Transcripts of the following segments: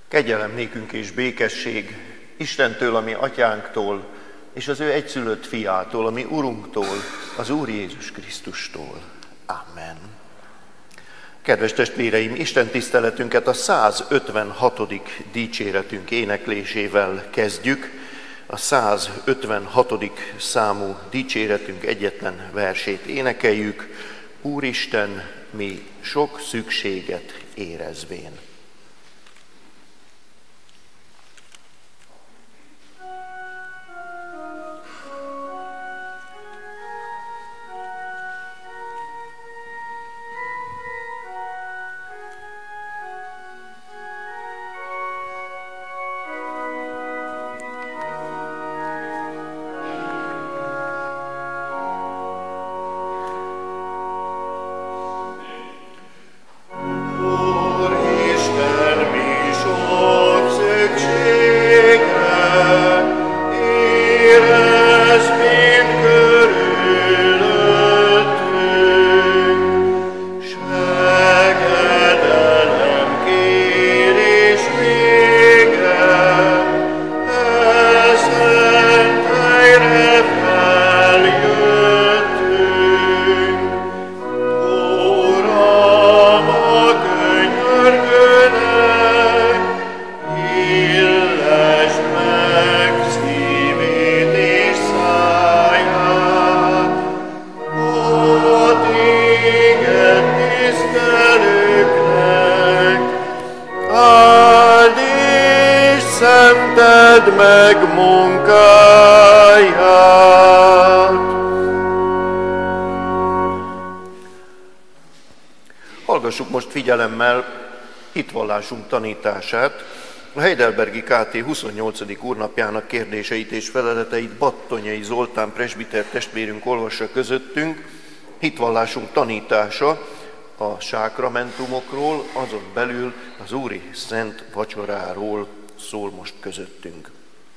Kegyelem nékünk és békesség Istentől, ami atyánktól, és az ő egyszülött fiától, ami Urunktól, az Úr Jézus Krisztustól. Amen. Kedves testvéreim, Isten tiszteletünket a 156. dicséretünk éneklésével kezdjük. A 156. számú dicséretünk egyetlen versét énekeljük. Úristen, mi sok szükséget érezvén. Meg munkáját. Hallgassuk most figyelemmel hitvallásunk tanítását. A Heidelbergi KT 28. úrnapjának kérdéseit és feleleteit Battonyai Zoltán presbiter testvérünk olvassa közöttünk. Hitvallásunk tanítása a sákramentumokról, azon belül az Úri Szent Vacsoráról szól most közöttünk.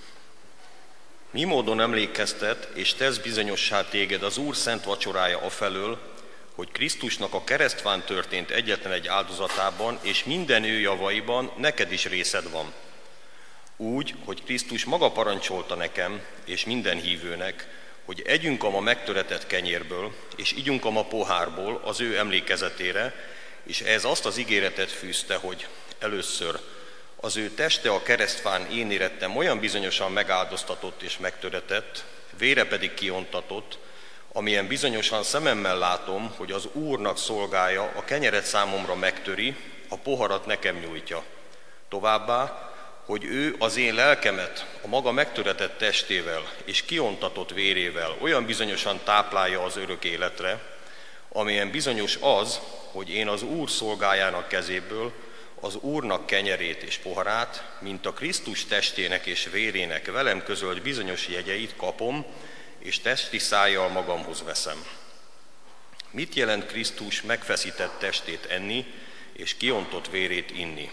Mi módon emlékeztet és tesz bizonyossá téged az Úr szent vacsorája afelől, hogy Krisztusnak a keresztván történt egyetlen egy áldozatában és minden ő javaiban neked is részed van. Úgy, hogy Krisztus maga parancsolta nekem és minden hívőnek, hogy együnk a ma megtöretett kenyérből, és igyunk a ma pohárból az ő emlékezetére, és ehhez azt az ígéretet fűzte, hogy először az ő teste a keresztfán én érettem olyan bizonyosan megáldoztatott és megtöretett, vére pedig kiontatott, amilyen bizonyosan szememmel látom, hogy az Úrnak szolgája a kenyeret számomra megtöri, a poharat nekem nyújtja. Továbbá, hogy ő az én lelkemet a maga megtöretett testével és kiontatott vérével olyan bizonyosan táplálja az örök életre, amilyen bizonyos az, hogy én az Úr szolgájának kezéből az Úrnak kenyerét és poharát, mint a Krisztus testének és vérének velem közölt bizonyos jegyeit kapom, és testi szájjal magamhoz veszem. Mit jelent Krisztus megfeszített testét enni, és kiontott vérét inni?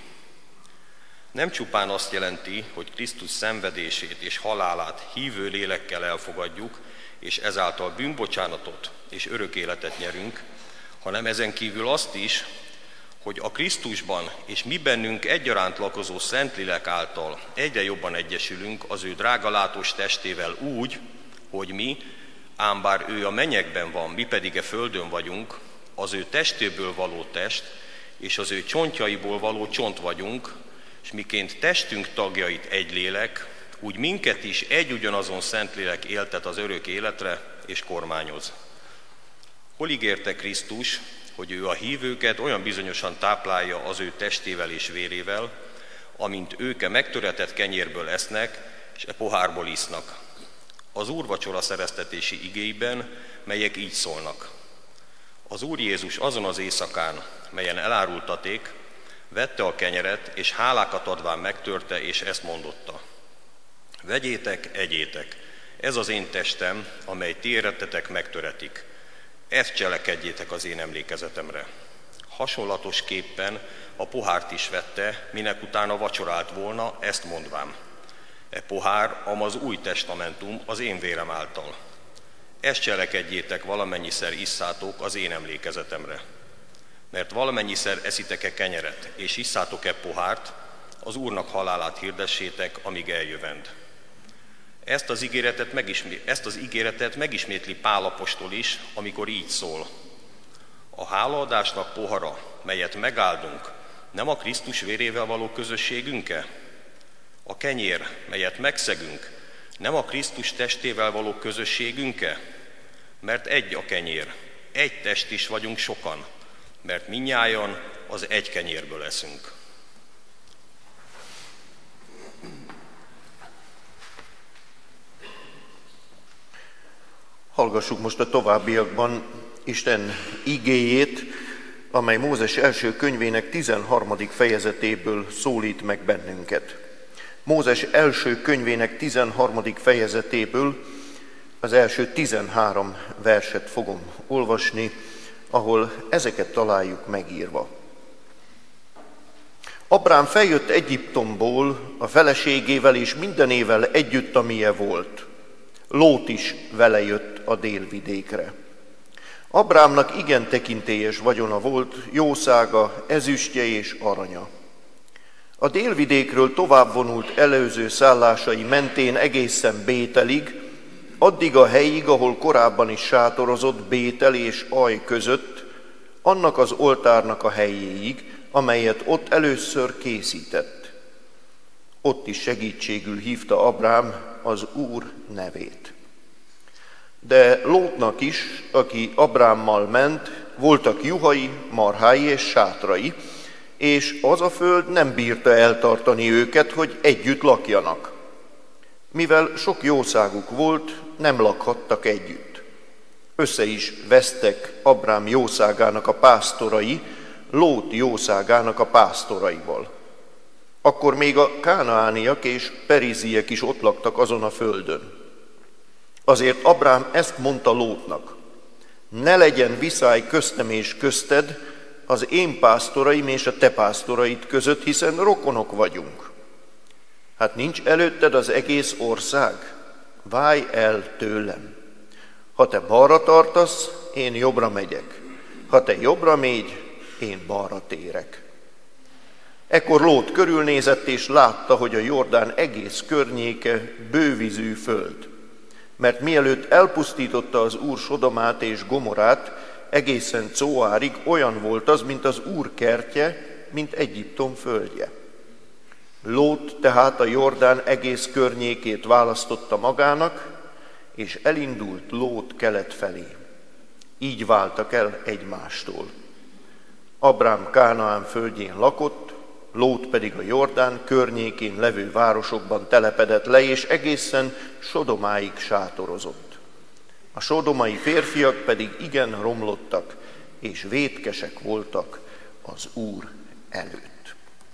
Nem csupán azt jelenti, hogy Krisztus szenvedését és halálát hívő lélekkel elfogadjuk, és ezáltal bűnbocsánatot és örök életet nyerünk, hanem ezen kívül azt is, hogy a Krisztusban és mi bennünk egyaránt lakozó Szentlélek által egyre jobban egyesülünk az ő drágalátós testével úgy, hogy mi, ám bár ő a mennyekben van, mi pedig a földön vagyunk, az ő testéből való test, és az ő csontjaiból való csont vagyunk, és miként testünk tagjait egy lélek, úgy minket is egy ugyanazon Szentlélek éltet az örök életre, és kormányoz. Hol ígérte Krisztus, hogy ő a hívőket olyan bizonyosan táplálja az ő testével és vérével, amint ők a megtöretett kenyérből esznek, és a pohárból isznak. Az úrvacsora szereztetési igéiben, melyek így szólnak. Az Úr Jézus azon az éjszakán, melyen elárultaték, vette a kenyeret, és hálákat adván megtörte, és ezt mondotta. Vegyétek, egyétek, ez az én testem, amely ti érettetek megtöretik. Ezt cselekedjétek az én emlékezetemre. Hasonlatosképpen a pohárt is vette, minek utána vacsorált volna, ezt mondván. E pohár, az új testamentum az én vérem által. Ezt cselekedjétek, valamennyiszer isszátok az én emlékezetemre. Mert valamennyiszer eszitek-e kenyeret, és isszátok-e pohárt, az Úrnak halálát hirdessétek, amíg eljövend. Ezt az ígéretet megismétli Pál apostol is, amikor így szól. A hálaadásnak pohara, melyet megáldunk, nem a Krisztus vérével való közösségünk-e? A kenyér, melyet megszegünk, nem a Krisztus testével való közösségünk-e? Mert egy a kenyér, egy test is vagyunk sokan, mert mindnyájan az egy kenyérből eszünk. Hallgassuk most a továbbiakban Isten igéjét, amely Mózes első könyvének 13. fejezetéből szólít meg bennünket. Mózes első könyvének 13. fejezetéből az első 13 verset fogom olvasni, ahol ezeket találjuk megírva. Abrám feljött Egyiptomból a feleségével és mindenével együtt, amilyen volt. Lót is vele jött a délvidékre. Abrámnak igen tekintélyes vagyona volt, jószága, ezüstje és aranya. A délvidékről tovább vonult előző szállásai mentén egészen Bételig, addig a helyig, ahol korábban is sátorozott Bétel és Aj között, annak az oltárnak a helyéig, amelyet ott először készített. Ott is segítségül hívta Abrám az Úr nevét. De Lótnak is, aki Abrámmal ment, voltak juhai, marhái és sátrai, és az a föld nem bírta eltartani őket, hogy együtt lakjanak. Mivel sok jószáguk volt, nem lakhattak együtt. Össze is vesztek Abrám jószágának a pásztorai, Lót jószágának a pásztoraival. Akkor még a kánaániak és periziek is ott laktak azon a földön. Azért Abrám ezt mondta Lótnak: ne legyen viszály köztem és közted, az én pásztoraim és a te pásztoraid között, hiszen rokonok vagyunk. Hát nincs előtted az egész ország? Válj el tőlem. Ha te balra tartasz, én jobbra megyek. Ha te jobbra mégy, én balra térek. Ekkor Lót körülnézett, és látta, hogy a Jordán egész környéke bővízű föld. Mert mielőtt elpusztította az Úr Sodomát és Gomorát, egészen Cóárig olyan volt az, mint az Úr kertje, mint Egyiptom földje. Lót tehát a Jordán egész környékét választotta magának, és elindult Lót kelet felé. Így váltak el egymástól. Abrám Kánaán földjén lakott, Lót pedig a Jordán környékén levő városokban telepedett le, és egészen Sodomáig sátorozott. A sodomai férfiak pedig igen romlottak, és vétkesek voltak az Úr előtt.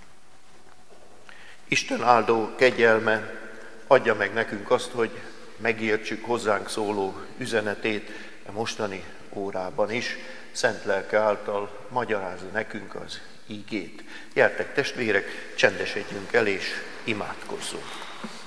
Isten áldó kegyelme adja meg nekünk azt, hogy megértsük hozzánk szóló üzenetét a mostani órában is, szent lelke által magyarázza nekünk az ígét. Gyertek testvérek, csendesedjünk el és imádkozzunk.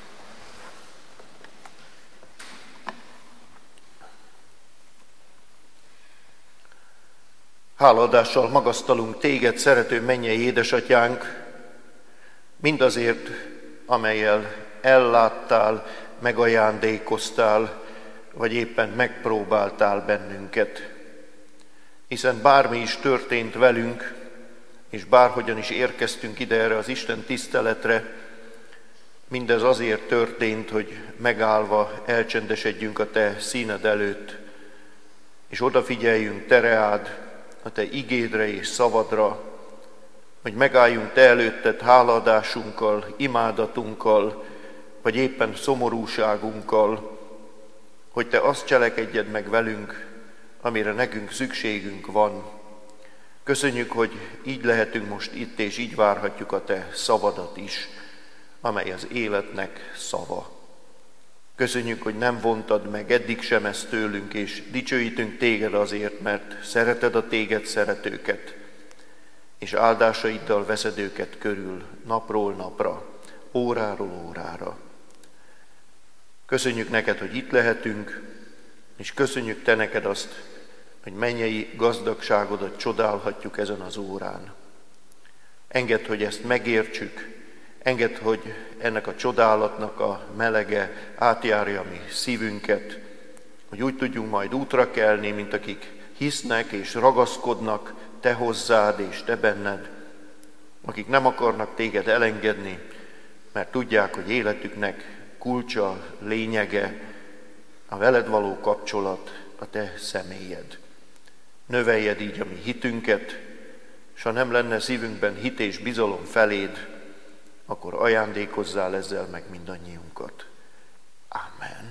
Hálaadással magasztalunk téged, szerető mennyei édesatyánk, mindazért, amellyel elláttál, megajándékoztál, vagy éppen megpróbáltál bennünket. Hiszen bármi is történt velünk, és bárhogyan is érkeztünk ide erre az Isten tiszteletre, mindez azért történt, hogy megállva elcsendesedjünk a te színed előtt, és odafigyeljünk te reád, a te igédre és szavadra, hogy megálljunk te előtted hálaadásunkkal, imádatunkkal, vagy éppen szomorúságunkkal, hogy te azt cselekedjed meg velünk, amire nekünk szükségünk van. Köszönjük, hogy így lehetünk most itt, és így várhatjuk a te szavadat is, amely az életnek szava. Köszönjük, hogy nem vontad meg eddig sem ezt tőlünk, és dicsőítünk téged azért, mert szereted a téged szeretőket, és áldásaiddal veszed őket körül napról napra, óráról órára. Köszönjük neked, hogy itt lehetünk, és köszönjük te neked azt, hogy mennyei gazdagságodat csodálhatjuk ezen az órán. Engedd, hogy ezt megértsük, Engedd, hogy ennek a csodálatnak a melege átjárja mi szívünket, hogy úgy tudjunk majd útra kelni, mint akik hisznek és ragaszkodnak te hozzád és te benned, akik nem akarnak téged elengedni, mert tudják, hogy életüknek kulcsa, lényege, a veled való kapcsolat, a te személyed. Növeljed így a mi hitünket, s ha nem lenne szívünkben hit és bizalom feléd, akkor ajándékozzál ezzel meg mindannyiunkat. Amen.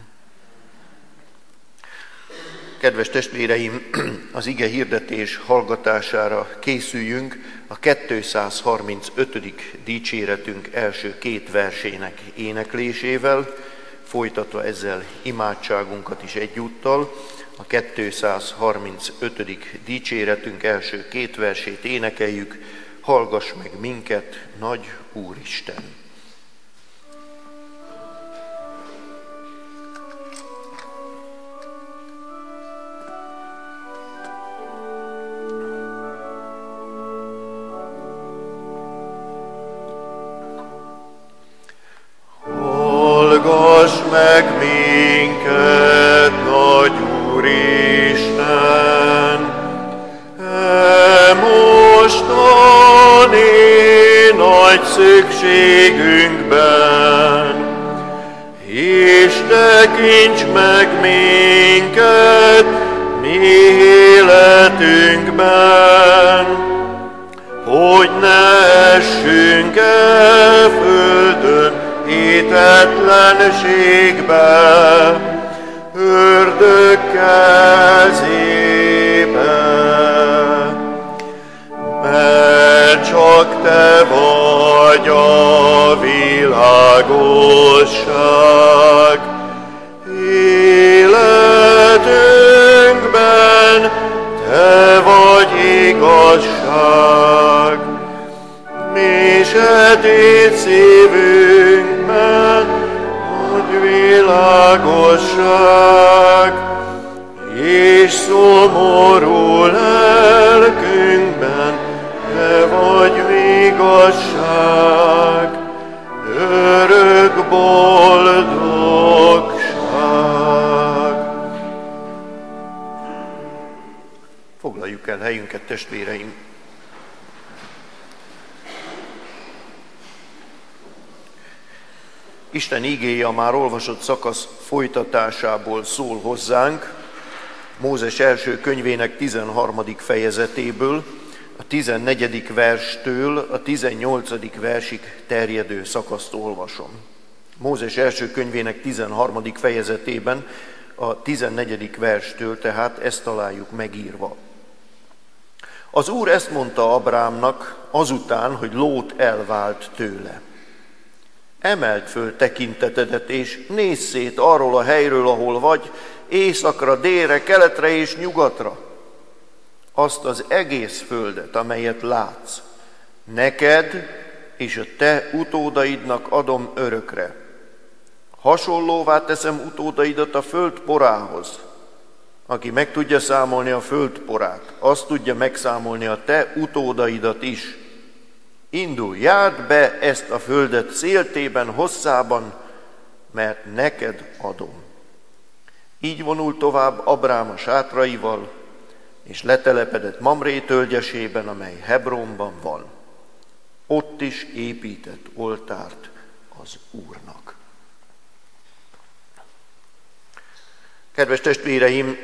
Kedves testvéreim, az ige hirdetés hallgatására készüljünk a 235. dicséretünk első 2 versének éneklésével, folytatva ezzel imádságunkat is egyúttal. A 235. dicséretünk első 2 versét énekeljük, hallgass meg minket, nagy Úristen! Hallgass meg minket, nagy Úristen! Mostani nagy szükségünkben, és tekints meg minket mi életünkben, hogy ne essünk el földön hitetlenségbe, ördög kezébe. Mert csak te vagy a világosság, életünkben te vagy igazság, mi sötét szívünkben nagy világosság, és szomorú lelkünkben te vagy igazság, örök boldogság. Foglaljuk el helyünket, testvéreim! Isten igéje a már olvasott szakasz folytatásából szól hozzánk, Mózes első könyvének 13. fejezetéből, a 14. verstől a 18. versig terjedő szakaszt olvasom. Mózes első könyvének 13. fejezetében a 14. verstől tehát ezt találjuk megírva. Az Úr ezt mondta Abrahámnak azután, hogy Lót elvált tőle. Emeld föl tekintetedet, és nézz szét arról a helyről, ahol vagy, északra, délre, keletre és nyugatra. Azt az egész földet, amelyet látsz, neked és a te utódaidnak adom örökre. Hasonlóvá teszem utódaidat a föld porához. Aki meg tudja számolni a föld porát, azt tudja megszámolni a te utódaidat is. Indulj, járd be ezt a földet széltében, hosszában, mert neked adom. Így vonult tovább Abrám a sátraival, és letelepedett Mamré tölgyesében, amely Hebronban van. Ott is épített oltárt az Úrnak. Kedves testvéreim,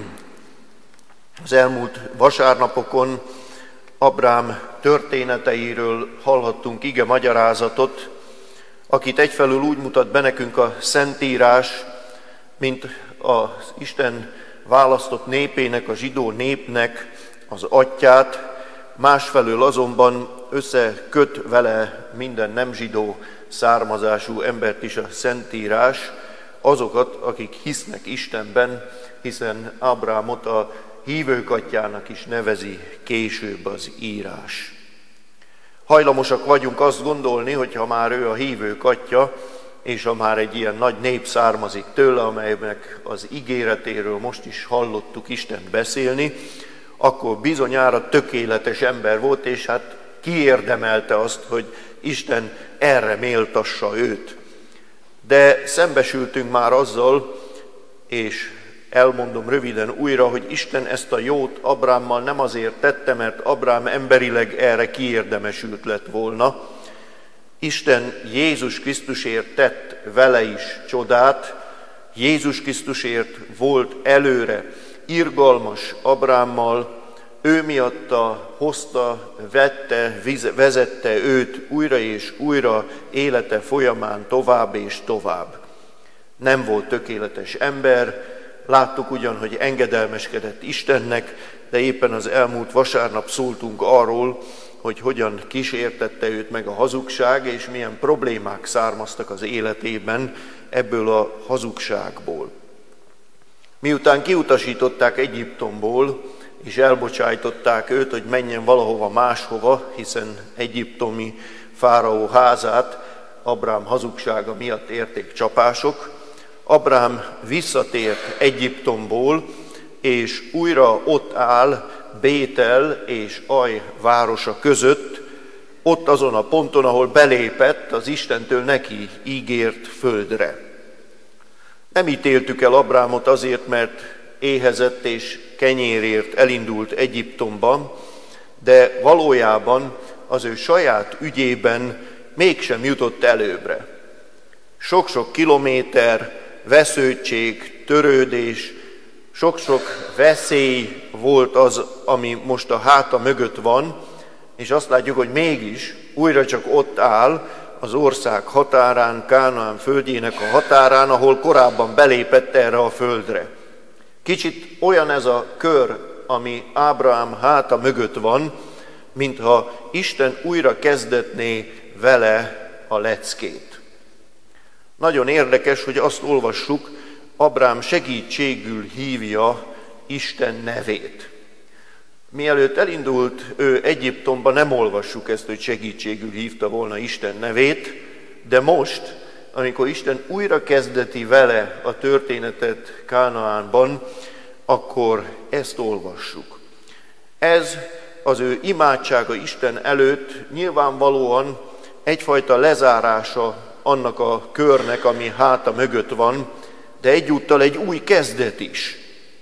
az elmúlt vasárnapokon Abrám történeteiről hallhattunk ige magyarázatot, akit egyfelől úgy mutat be nekünk a Szentírás, mint az Isten választott népének, a zsidó népnek az atyját, másfelől azonban összeköt vele minden nem zsidó származású embert is a Szentírás, azokat, akik hisznek Istenben, hiszen Ábrámot a hívők atyjának is nevezi később az írás. Hajlamosak vagyunk azt gondolni, hogy ha már ő a hívők atya, és ha már egy ilyen nagy nép származik tőle, amelynek az ígéretéről most is hallottuk Istent beszélni, akkor bizonyára tökéletes ember volt, és hát kiérdemelte azt, hogy Isten erre méltassa őt. De szembesültünk már azzal, és elmondom röviden újra, hogy Isten ezt a jót Ábrámmal nem azért tette, mert Ábrám emberileg erre kiérdemesült lett volna. Isten Jézus Krisztusért tett vele is csodát, Jézus Krisztusért volt előre irgalmas Ábrámmal, ő miatta hozta, vette, vezette őt újra és újra élete folyamán tovább és tovább. Nem volt tökéletes ember, láttuk ugyan, hogy engedelmeskedett Istennek, de éppen az elmúlt vasárnap szóltunk arról, hogy hogyan kísértette őt meg a hazugság, és milyen problémák származtak az életében ebből a hazugságból. Miután kiutasították Egyiptomból, és elbocsájtották őt, hogy menjen valahova máshova, hiszen egyiptomi fáraó házát Ábrám hazugsága miatt érték csapások, Ábrám visszatért Egyiptomból, és újra ott áll Bétel és Aj városa között, ott azon a ponton, ahol belépett az Istentől neki ígért földre. Nem ítéltük el Ábrámot azért, mert éhezett és kenyérért elindult Egyiptomba, de valójában az ő saját ügyében mégsem jutott előbbre. Sok-sok kilométer, vesződtség, törődés, sok-sok veszély volt az, ami most a háta mögött van, és azt látjuk, hogy mégis újra csak ott áll az ország határán, Kánaán földjének a határán, ahol korábban belépett erre a földre. Kicsit olyan ez a kör, ami Ábrám háta mögött van, mintha Isten újra kezdetné vele a leckét. Nagyon érdekes, hogy azt olvassuk, Ábrám segítségül hívja Isten nevét. Mielőtt elindult ő Egyiptomba, nem olvassuk ezt, hogy segítségül hívta volna Isten nevét, de most, amikor Isten újra kezdeti vele a történetet Kánaánban, akkor ezt olvassuk. Ez az ő imádsága Isten előtt nyilvánvalóan egyfajta lezárása annak a körnek, ami háta mögött van, de egyúttal egy új kezdet is.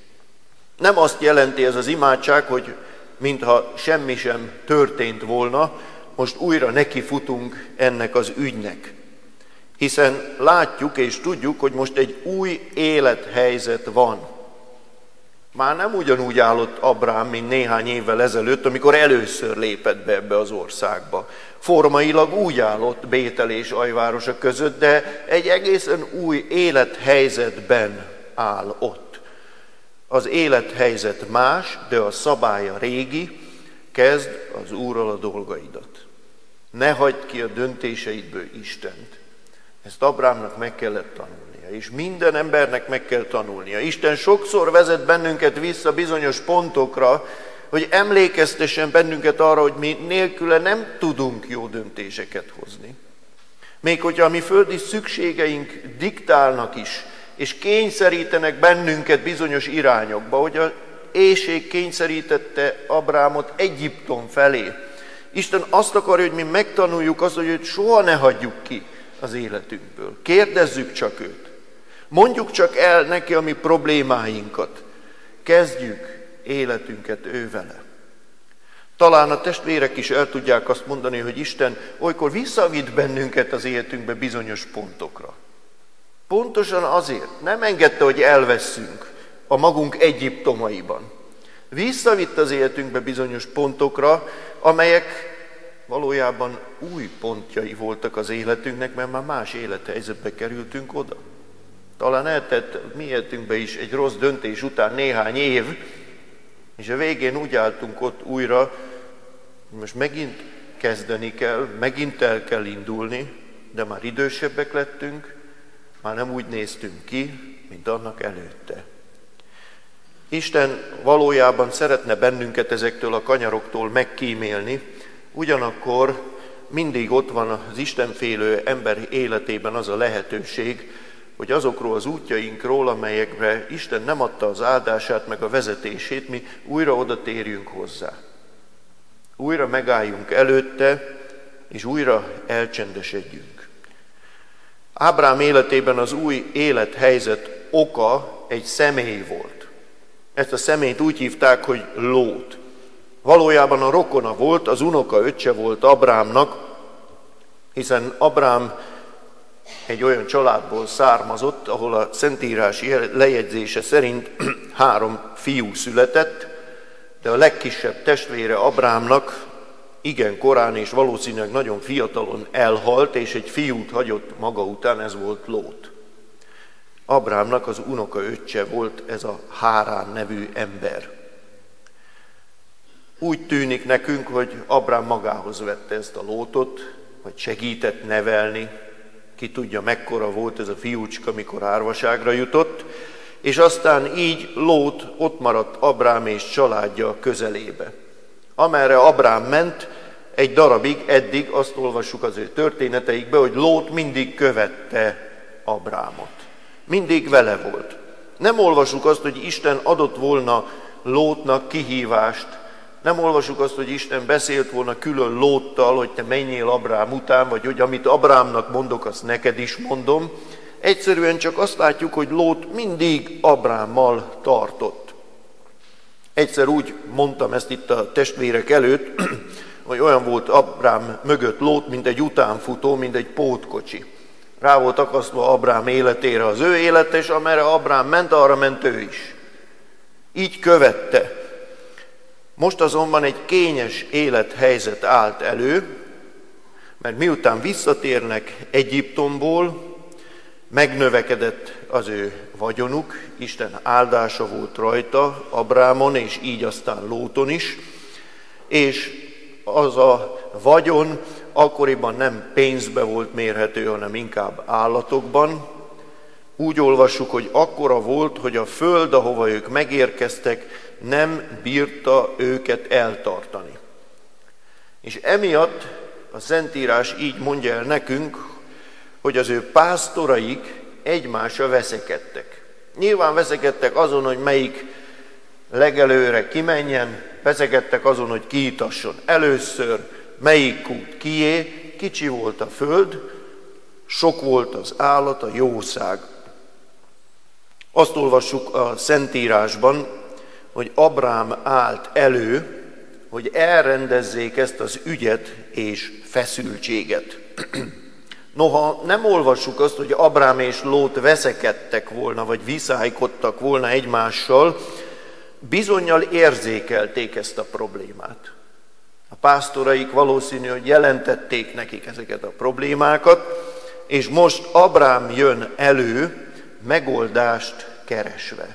Nem azt jelenti ez az imádság, hogy mintha semmi sem történt volna, most újra nekifutunk ennek az ügynek. Hiszen látjuk és tudjuk, hogy most egy új élethelyzet van. Már nem ugyanúgy állott Ábrám, mint néhány évvel ezelőtt, amikor először lépett be ebbe az országba. Formailag úgy állott Bétel és Aj városa között, de egy egészen új élethelyzetben áll ott. Az élethelyzet más, de a szabálya régi, kezd az Úrral a dolgaidat. Ne hagyd ki a döntéseidből Istent. Ezt Ábrámnak meg kellett tanulnia, és minden embernek meg kell tanulnia. Isten sokszor vezet bennünket vissza bizonyos pontokra, hogy emlékeztessen bennünket arra, hogy mi nélküle nem tudunk jó döntéseket hozni. Még hogyha a mi földi szükségeink diktálnak is, és kényszerítenek bennünket bizonyos irányokba, hogy az éhség kényszerítette Ábrámot Egyiptom felé. Isten azt akarja, hogy mi megtanuljuk azt, hogy őt soha ne hagyjuk ki az életünkből. Kérdezzük csak őt. Mondjuk csak el neki a mi problémáinkat. Kezdjük életünket ő vele. Talán a testvérek is el tudják azt mondani, hogy Isten olykor visszavitt bennünket az életünkbe bizonyos pontokra. Pontosan azért nem engedte, hogy elvesszünk a magunk egyiptomaiban. Visszavitt az életünkbe bizonyos pontokra, amelyek valójában új pontjai voltak az életünknek, mert már más élethelyzetbe kerültünk oda. Talán eltett mi életünkbe is egy rossz döntés után néhány év, és a végén úgy álltunk ott újra, hogy most megint kezdeni kell, megint el kell indulni, de már idősebbek lettünk, már nem úgy néztünk ki, mint annak előtte. Isten valójában szeretne bennünket ezektől a kanyaroktól megkímélni, ugyanakkor mindig ott van az istenfélő ember életében az a lehetőség, hogy azokról az útjainkról, amelyekre Isten nem adta az áldását meg a vezetését, mi újra oda térjünk hozzá. Újra megálljunk előtte, és újra elcsendesedjünk. Ábrám életében az új élethelyzet oka egy személy volt. Ezt a személyt úgy hívták, hogy Lót. Valójában a rokona volt, az unokaöccse volt Ábrámnak, hiszen Ábrám egy olyan családból származott, ahol a Szentírás lejegyzése szerint 3 fiú született, de a legkisebb testvére Ábrámnak igen korán és valószínűleg nagyon fiatalon elhalt, és egy fiút hagyott maga után, ez volt Lót. Ábrámnak az unokaöccse volt ez a Hárán nevű ember. Úgy tűnik nekünk, hogy Ábrám magához vette ezt a Lótot, vagy segített nevelni, ki tudja mekkora volt ez a fiúcska, amikor árvaságra jutott, és aztán így Lót ott maradt Ábrám és családja közelébe. Amerre Ábrám ment, egy darabig, eddig azt olvassuk az ő történeteikbe, hogy Lót mindig követte Ábrámot. Mindig vele volt. Nem olvassuk azt, hogy Isten adott volna Lótnak kihívást, nem olvassuk azt, hogy Isten beszélt volna külön Lóttal, hogy te menjél Ábrám után, vagy hogy amit Ábrámnak mondok, azt neked is mondom. Egyszerűen csak azt látjuk, hogy Lót mindig Ábrámmal tartott. Egyszer úgy mondtam ezt itt a testvérek előtt, hogy olyan volt Ábrám mögött Lót, mint egy utánfutó, mint egy pótkocsi. Rá volt akasztva Ábrám életére az ő élete, és amerre Ábrám ment, arra ment ő is. Így követte. Most azonban egy kényes élethelyzet állt elő, mert miután visszatérnek Egyiptomból, megnövekedett az ő vagyonuk, Isten áldása volt rajta Ábrámon, és így aztán Lóton is, és az a vagyon akkoriban nem pénzbe volt mérhető, hanem inkább állatokban. Úgy olvassuk, hogy akkora volt, hogy a föld, ahova ők megérkeztek, nem bírta őket eltartani. És emiatt a Szentírás így mondja el nekünk, hogy az ő pásztoraik egymásra veszekedtek. Nyilván veszekedtek azon, hogy melyik legelőre kimenjen, veszekedtek azon, hogy kiitasson először, melyik út kié, kicsi volt a föld, sok volt az állat, a jószág. Azt olvassuk a Szentírásban, hogy Ábrám állt elő, hogy elrendezzék ezt az ügyet és feszültséget. Noha nem olvassuk azt, hogy Ábrám és Lót veszekedtek volna, vagy viszálykodtak volna egymással, bizonnyal érzékelték ezt a problémát. A pásztoraik valószínű, hogy jelentették nekik ezeket a problémákat, és most Ábrám jön elő megoldást keresve.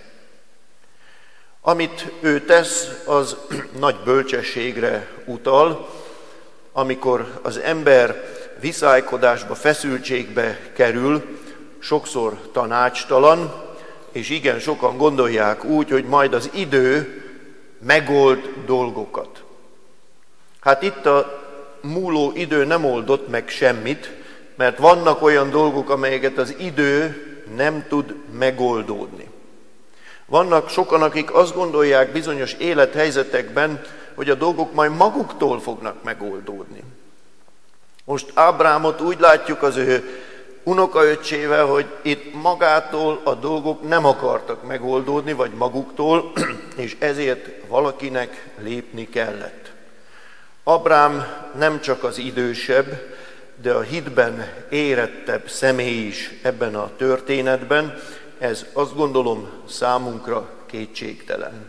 Amit ő tesz, az nagy bölcsességre utal, amikor az ember viszálykodásba, feszültségbe kerül, sokszor tanácstalan, és igen, sokan gondolják úgy, hogy majd az idő megold dolgokat. Hát itt a múló idő nem oldott meg semmit, mert vannak olyan dolgok, amelyeket az idő nem tud megoldódni. Vannak sokan, akik azt gondolják bizonyos élethelyzetekben, hogy a dolgok majd maguktól fognak megoldódni. Most Ábrámot úgy látjuk az ő unokaöccsével, hogy itt magától a dolgok nem akartak megoldódni, vagy maguktól, és ezért valakinek lépni kellett. Ábrám nem csak az idősebb, de a hitben érettebb személy is ebben a történetben, ez azt gondolom számunkra kétségtelen.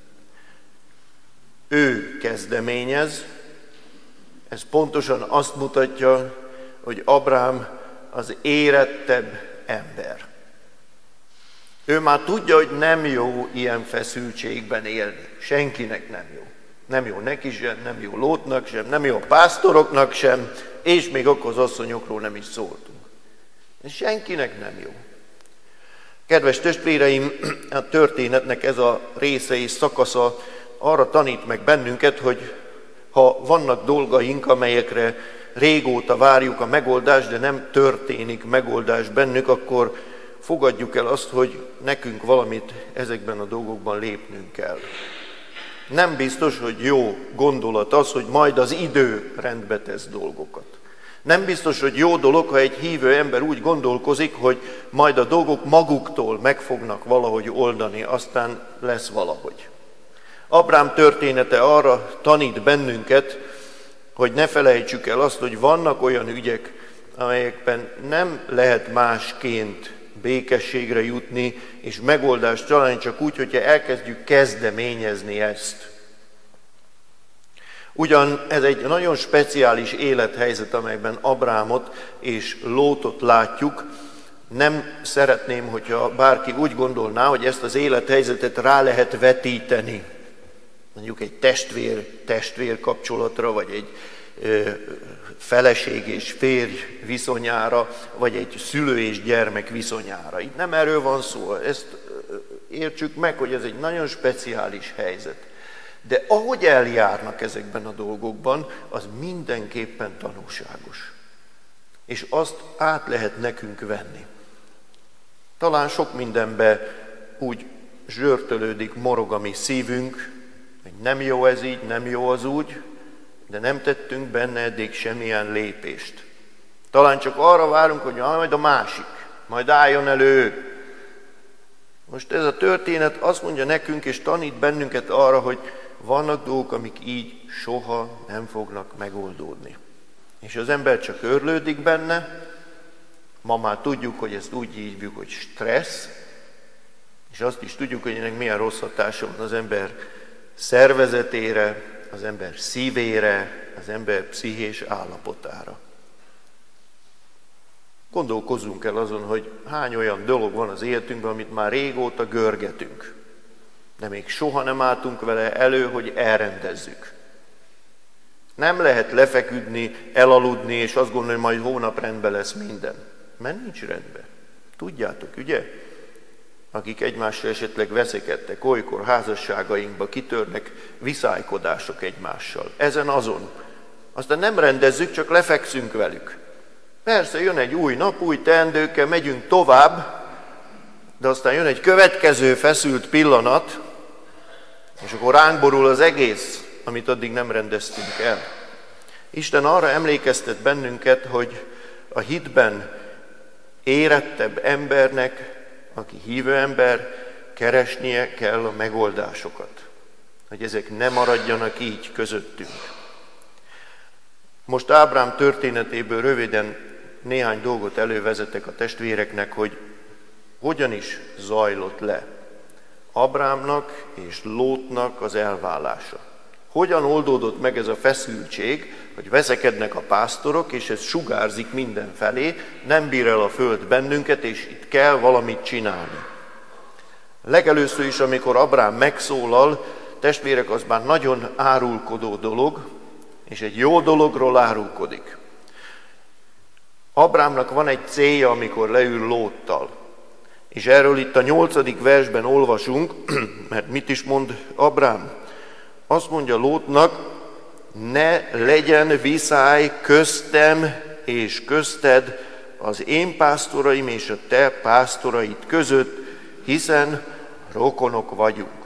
Ő kezdeményez, ez pontosan azt mutatja, hogy Ábrám az érettebb ember. Ő már tudja, hogy nem jó ilyen feszültségben élni. Senkinek nem jó. Nem jó neki sem, nem jó Lótnak sem, nem jó a pásztoroknak sem, és még akkor az asszonyokról nem is szóltunk. Ez senkinek nem jó. Kedves testvéreim, a történetnek ez a része és szakasza arra tanít meg bennünket, hogy ha vannak dolgaink, amelyekre régóta várjuk a megoldást, de nem történik megoldás bennük, akkor fogadjuk el azt, hogy nekünk valamit ezekben a dolgokban lépnünk kell. Nem biztos, hogy jó gondolat az, hogy majd az idő rendbe tesz dolgokat. Nem biztos, hogy jó dolog, ha egy hívő ember úgy gondolkozik, hogy majd a dolgok maguktól meg fognak valahogy oldani, aztán lesz valahogy. Ábrám története arra tanít bennünket, hogy ne felejtsük el azt, hogy vannak olyan ügyek, amelyekben nem lehet másként békességre jutni, és megoldást találni csak úgy, hogyha elkezdjük kezdeményezni ezt. Ugyan ez egy nagyon speciális élethelyzet, amelyben Ábrámot és Lótot látjuk. Nem szeretném, hogyha bárki úgy gondolná, hogy ezt az élethelyzetet rá lehet vetíteni. Mondjuk egy testvér kapcsolatra, vagy egy feleség és férj viszonyára, vagy egy szülő és gyermek viszonyára. Itt nem erről van szó, ezt értsük meg, hogy ez egy nagyon speciális helyzet. De ahogy eljárnak ezekben a dolgokban, az mindenképpen tanúságos. És azt át lehet nekünk venni. Talán sok mindenbe úgy zsörtölődik, morog a mi szívünk, hogy nem jó ez így, nem jó az úgy, de nem tettünk benne eddig semmilyen lépést. Talán csak arra várunk, hogy majd a másik, majd álljon elő ő. Most ez a történet azt mondja nekünk, és tanít bennünket arra, hogy vannak dolgok, amik így soha nem fognak megoldódni. És az ember csak őrlődik benne, ma már tudjuk, hogy ezt úgy hívjuk, hogy stressz, és azt is tudjuk, hogy ennek milyen rossz hatása van az ember szervezetére, az ember szívére, az ember pszichés állapotára. Gondolkozzunk el azon, hogy hány olyan dolog van az életünkben, amit már régóta görgetünk, de még soha nem álltunk vele elő, hogy elrendezzük. Nem lehet lefeküdni, elaludni, és azt gondolni, hogy majd hónap rendben lesz minden. Mert nincs rendben. Tudjátok, ugye? Akik egymással esetleg veszekedtek, olykor házasságainkba kitörnek viszálykodások egymással. Ezen azon. Aztán nem rendezzük, csak lefekszünk velük. Persze jön egy új nap, új teendőkkel, megyünk tovább, de aztán jön egy következő feszült pillanat, és akkor ránk borul az egész, amit addig nem rendeztünk el. Isten arra emlékeztet bennünket, hogy a hitben érettebb embernek, aki hívő ember, keresnie kell a megoldásokat, hogy ezek ne maradjanak így közöttünk. Most Ábrám történetéből röviden néhány dolgot elővezetek a testvéreknek, hogy hogyan is zajlott le Ábrámnak és Lótnak az elválása. Hogyan oldódott meg ez a feszültség, hogy veszekednek a pásztorok, és ez sugárzik mindenfelé, nem bír el a föld bennünket, és itt kell valamit csinálni. Legelőször is, amikor Ábrám megszólal, testvérek, az már nagyon árulkodó dolog, és egy jó dologról árulkodik. Ábrámnak van egy célja, amikor leül Lóttal. És erről itt a 8. versben olvasunk, mert mit is mond Ábrám? Azt mondja Lótnak, ne legyen viszály köztem és közted, az én pásztoraim és a te pásztoraid között, hiszen rokonok vagyunk.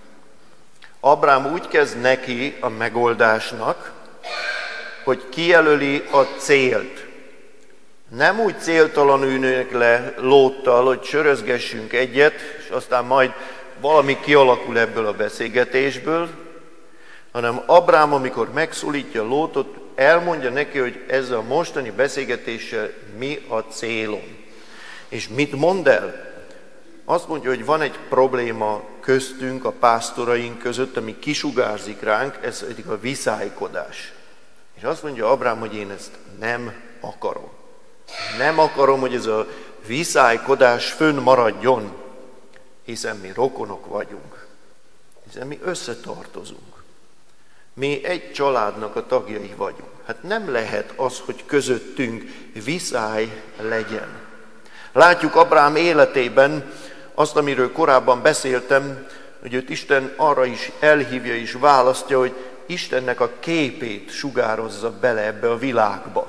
Ábrám úgy kezd neki a megoldásnak, hogy kijelöli a célt. Nem úgy céltalanul ülnek le Lóttal, hogy sörözgessünk egyet, és aztán majd valami kialakul ebből a beszélgetésből, hanem Ábrám, amikor megszólítja Lótot, elmondja neki, hogy ezzel a mostani beszélgetéssel mi a célom. És mit mond el? Azt mondja, hogy van egy probléma köztünk, a pásztoraink között, ami kisugárzik ránk, ez pedig a viszálykodás. És azt mondja Ábrám, hogy én ezt nem akarom. Nem akarom, hogy ez a viszálykodás fönn maradjon, hiszen mi rokonok vagyunk, hiszen mi összetartozunk. Mi egy családnak a tagjai vagyunk. Hát nem lehet az, hogy közöttünk viszály legyen. Látjuk Ábrám életében azt, amiről korábban beszéltem, hogy őt Isten arra is elhívja és választja, hogy Istennek a képét sugározza bele ebbe a világba.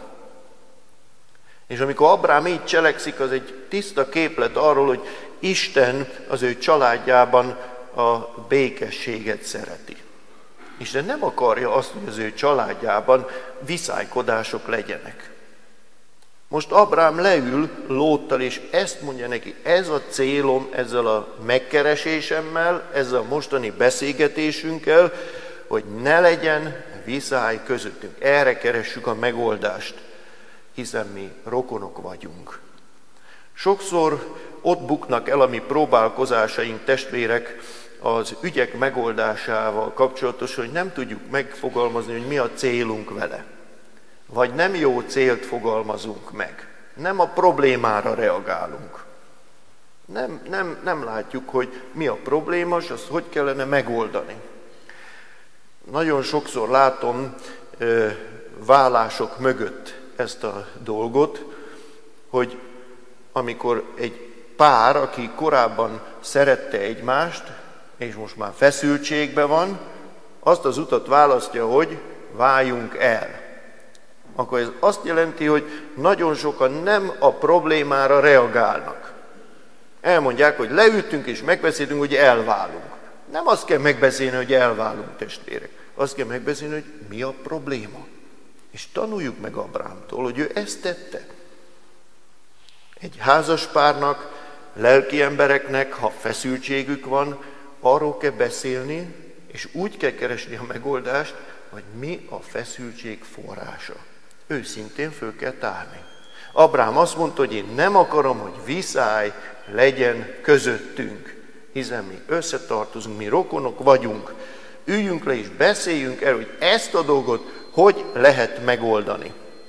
És amikor Ábrám így cselekszik, az egy tiszta képlet arról, hogy Isten az ő családjában a békességet szereti. Isten nem akarja azt, hogy az ő családjában viszálykodások legyenek. Most Ábrám leül Lóttal, és ezt mondja neki, ez a célom ezzel a megkeresésemmel, ezzel a mostani beszélgetésünkkel, hogy ne legyen viszály közöttünk. Erre keressük a megoldást, hiszen mi rokonok vagyunk. Sokszor ott buknak el a mi próbálkozásaink, testvérek, az ügyek megoldásával kapcsolatos, hogy nem tudjuk megfogalmazni, hogy mi a célunk vele. Vagy nem jó célt fogalmazunk meg. Nem a problémára reagálunk. Nem látjuk, hogy mi a probléma, és azt hogy kellene megoldani. Nagyon sokszor látom vállások mögött ezt a dolgot, hogy amikor egy pár, aki korábban szerette egymást, és most már feszültségben van, azt az utat választja, hogy váljunk el. Akkor ez azt jelenti, hogy nagyon sokan nem a problémára reagálnak. Elmondják, hogy leültünk és megbeszéltünk, hogy elválunk. Nem azt kell megbeszélni, hogy elválunk, testvérek. Azt kell megbeszélni, hogy mi a probléma. És tanuljuk meg Ábrámtól, hogy ő ezt tette. Egy házaspárnak, lelki embereknek, ha feszültségük van, arról kell beszélni, és úgy kell keresni a megoldást, hogy mi a feszültség forrása. Őszintén föl kell tárni. Ábrám azt mondta, hogy én nem akarom, hogy viszály legyen közöttünk, hiszen mi összetartozunk, mi rokonok vagyunk. Üljünk le és beszéljünk erről, hogy ezt a dolgot hogy lehet megoldani.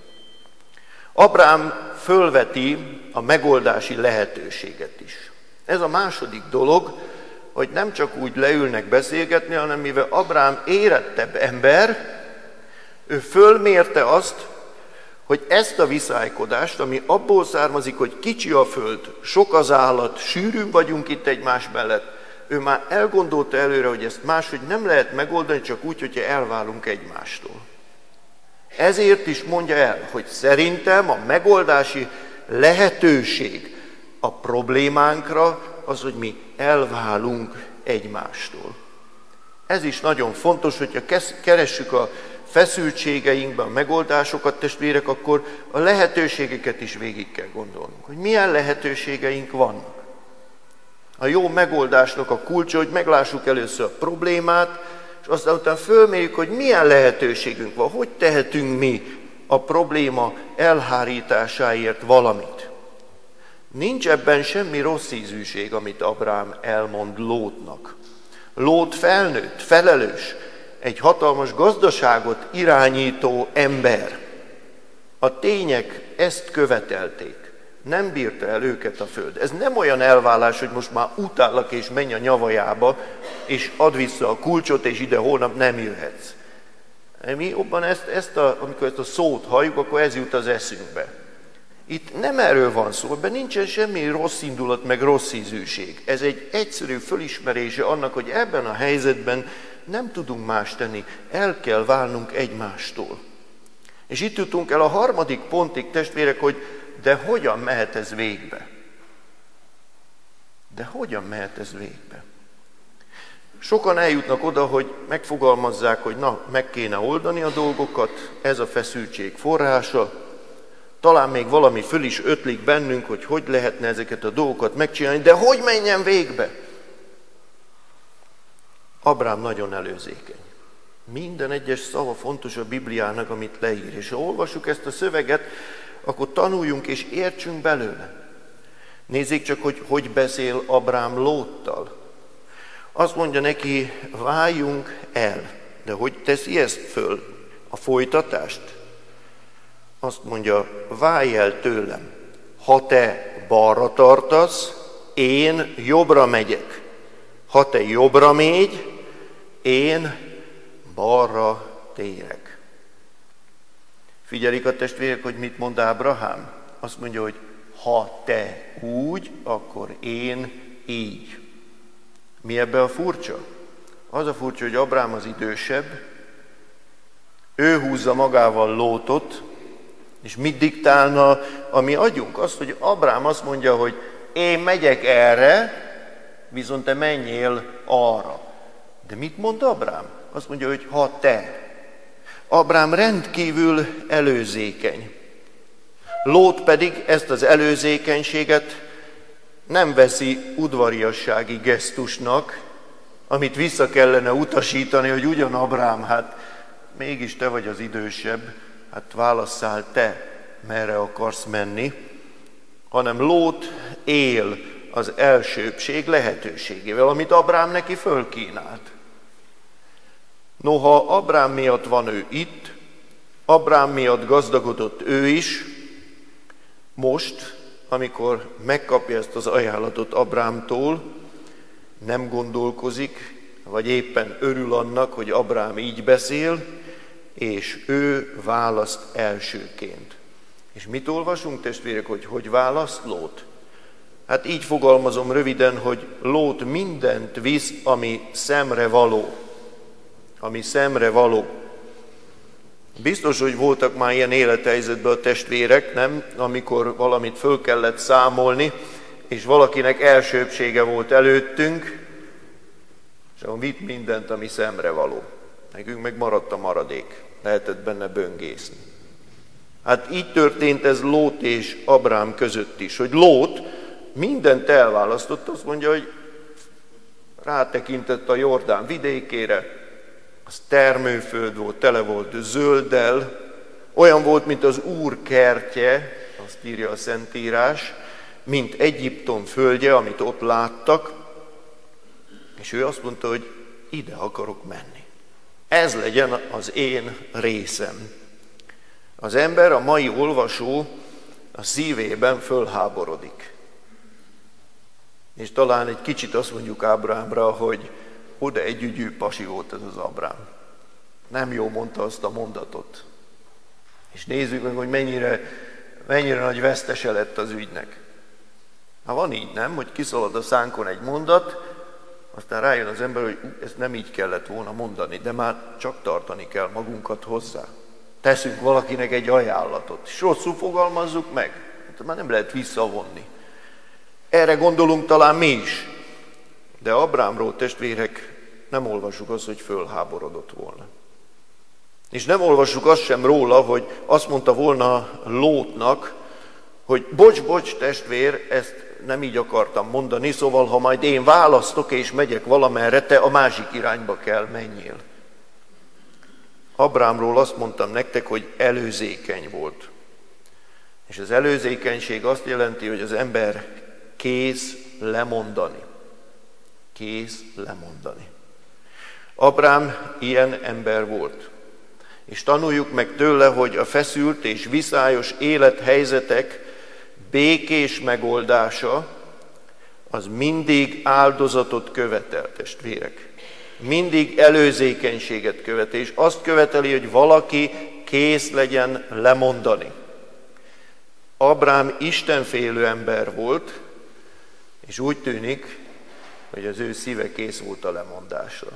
Ábrám fölveti a megoldási lehetőséget is. Ez a második dolog, hogy nem csak úgy leülnek beszélgetni, hanem mivel Ábrám érettebb ember, ő fölmérte azt, hogy ezt a viszálykodást, ami abból származik, hogy kicsi a föld, sok az állat, sűrűn vagyunk itt egymás mellett, ő már elgondolta előre, hogy ezt máshogy nem lehet megoldani, csak úgy, hogyha elválunk egymástól. Ezért is mondja el, hogy szerintem a megoldási lehetőség a problémánkra az, hogy mi elválunk egymástól. Ez is nagyon fontos, hogyha keressük a feszültségeinkben a megoldásokat, testvérek, akkor a lehetőségeket is végig kell gondolnunk, hogy milyen lehetőségeink vannak. A jó megoldásnak a kulcsa, hogy meglássuk először a problémát, és aztán utána fölmérjük, hogy milyen lehetőségünk van, hogy tehetünk mi a probléma elhárításáért valamit. Nincs ebben semmi rossz ízűség, amit Ábrám elmond Lótnak. Lót felnőtt, felelős, egy hatalmas gazdaságot irányító ember. A tények ezt követelték. Nem bírta el őket a föld. Ez nem olyan elválás, hogy most már utállak és menj a nyavajába, és add vissza a kulcsot, és ide holnap nem jöhetsz. Mi jobban amikor ezt a szót halljuk, akkor ez jut az eszünkbe. Itt nem erről van szó, ebben nincsen semmi rossz indulat, meg rossz ízűség. Ez egy egyszerű fölismerése annak, hogy ebben a helyzetben nem tudunk más tenni, el kell válnunk egymástól. És itt jutunk el a harmadik pontig, testvérek, hogy de hogyan mehet ez végbe? De hogyan mehet ez végbe? Sokan eljutnak oda, hogy megfogalmazzák, hogy meg kéne oldani a dolgokat, ez a feszültség forrása, talán még valami föl is ötlik bennünk, hogy lehetne ezeket a dolgokat megcsinálni, de hogy menjen végbe? Ábrám nagyon előzékeny. Minden egyes szava fontos a Bibliának, amit leír. És ha olvassuk ezt a szöveget, akkor tanuljunk és értsünk belőle. Nézzék csak, hogy beszél Ábrám Lóttal. Azt mondja neki, váljunk el. De hogy teszi ezt föl? A folytatást? Azt mondja, válj el tőlem. Ha te balra tartasz, én jobbra megyek. Ha te jobbra mégy, én balra térek. Figyelik a testvérek, hogy mit mond Ábrahám? Azt mondja, hogy ha te úgy, akkor én így. Mi ebbe a furcsa? Az a furcsa, hogy Ábrám az idősebb, ő húzza magával Lótot, és mit diktálna a mi agyunk? Azt, hogy Ábrám azt mondja, hogy én megyek erre, viszont te menjél arra. De mit mond Ábrám? azt mondja, hogy ha te. Abrám rendkívül előzékeny. Lót pedig ezt az előzékenységet nem veszi udvariassági gesztusnak, amit vissza kellene utasítani, hogy ugyan Abrám, hát mégis te vagy az idősebb, hát válasszál te, merre akarsz menni, hanem Lót él az elsőbbség lehetőségével, amit Abrám neki fölkínált. Noha Abrám miatt van ő itt, Abrám miatt gazdagodott ő is, most, amikor megkapja ezt az ajánlatot Abrámtól, nem gondolkozik, vagy éppen örül annak, hogy Abrám így beszél, és ő választ elsőként. És mit olvasunk, testvérek, hogy választ Lót? Hát így fogalmazom röviden, hogy Lót mindent visz, ami szemre való. Ami szemre való. Biztos, hogy voltak már ilyen élethelyzetben a testvérek, nem? Amikor valamit föl kellett számolni, és valakinek elsőbbsége volt előttünk, és akkor vitt mindent, ami szemre való. Nekünk meg maradt a maradék. Lehetett benne böngészni. Hát így történt ez Lót és Abrám között is, hogy Lót mindent elválasztott, azt mondja, hogy rátekintett a Jordán vidékére, az termőföld volt, tele volt zölddel, olyan volt, mint az Úr kertje, azt írja a Szentírás, mint Egyiptom földje, amit ott láttak, és ő azt mondta, hogy ide akarok menni. Ez legyen az én részem. Az ember, a mai olvasó a szívében fölháborodik. És talán egy kicsit azt mondjuk Ábrámra, hogy oda egy ügyű pasi volt ez az Abrám. Nem jó mondta azt a mondatot. És nézzük meg, hogy mennyire nagy vesztese lett az ügynek. Hát van így, nem? Hogy kiszalad a szánkon egy mondat, aztán rájön az ember, hogy ezt nem így kellett volna mondani, de már csak tartani kell magunkat hozzá. Teszünk valakinek egy ajánlatot, és rosszul fogalmazzuk meg. Hát már nem lehet visszavonni. Erre gondolunk talán mi is. De Abrámról, testvérek, nem olvassuk azt, hogy fölháborodott volna. És nem olvassuk azt sem róla, hogy azt mondta volna Lótnak, hogy bocs, testvér, ezt nem így akartam mondani, szóval ha majd én választok és megyek valamerre, te a másik irányba kell menjél. Abrámról azt mondtam nektek, hogy előzékeny volt. És az előzékenység azt jelenti, hogy az ember kész lemondani. Kész lemondani. Abrám ilyen ember volt. És tanuljuk meg tőle, hogy a feszült és viszályos élethelyzetek békés megoldása az mindig áldozatot követel, testvérek. Mindig előzékenységet követel, és azt követeli, hogy valaki kész legyen lemondani. Abrám istenfélő ember volt, és úgy tűnik, hogy az ő szíve kész volt a lemondásra.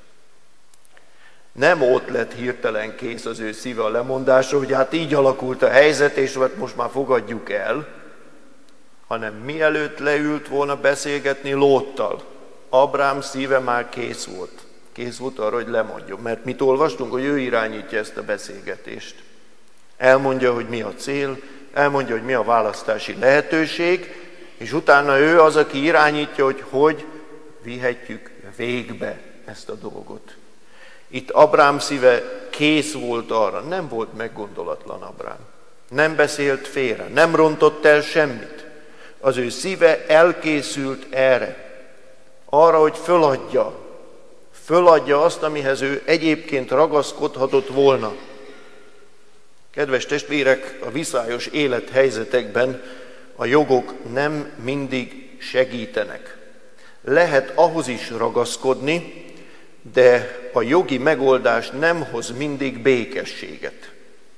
Nem ott lett hirtelen kész az ő szíve a lemondásra, hogy hát így alakult a helyzet, és most már fogadjuk el, hanem mielőtt leült volna beszélgetni Lóttal, Abrám szíve már kész volt. Kész volt arra, hogy lemondjon. Mert mit olvastunk, hogy ő irányítja ezt a beszélgetést. Elmondja, hogy mi a cél, elmondja, hogy mi a választási lehetőség, és utána ő az, aki irányítja, hogy vihetjük végbe ezt a dolgot. Itt Abrám szíve kész volt arra, nem volt meggondolatlan Abrám. Nem beszélt félre, nem rontott el semmit. Az ő szíve elkészült erre. Arra, hogy föladja azt, amihez ő egyébként ragaszkodhatott volna. Kedves testvérek, a viszályos élethelyzetekben a jogok nem mindig segítenek. Lehet ahhoz is ragaszkodni, de a jogi megoldás nem hoz mindig békességet.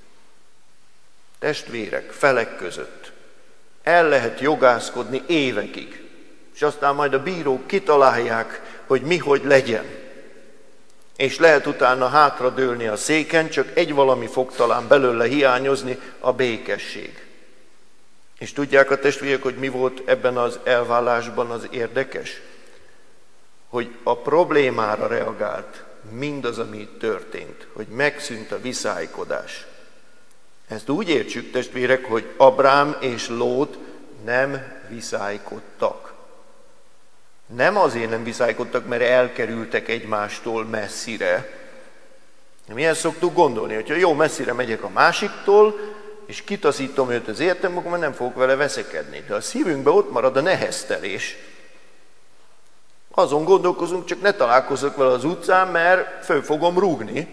Testvérek, felek között el lehet jogászkodni évekig, és aztán majd a bírók kitalálják, hogy mi hogy legyen. És lehet utána hátradőlni a széken, csak egy valami fog talán belőle hiányozni, a békesség. És tudják a testvérek, hogy mi volt ebben az elvállásban az érdekes? Hogy a problémára reagált, mindaz, ami itt történt, hogy megszűnt a viszálykodás. Ezt úgy értsük, testvérek, hogy Abrám és Lót nem viszálykodtak. Nem azért nem viszálykodtak, mert elkerültek egymástól messzire. Mi ezt szoktuk gondolni, hogyha jó messzire megyek a másiktól, és kitaszítom őt az életem, akkor már nem fogok vele veszekedni. De a szívünkben ott marad a neheztelés. Azon gondolkozunk, csak ne találkozzak vele az utcán, mert föl fogom rúgni.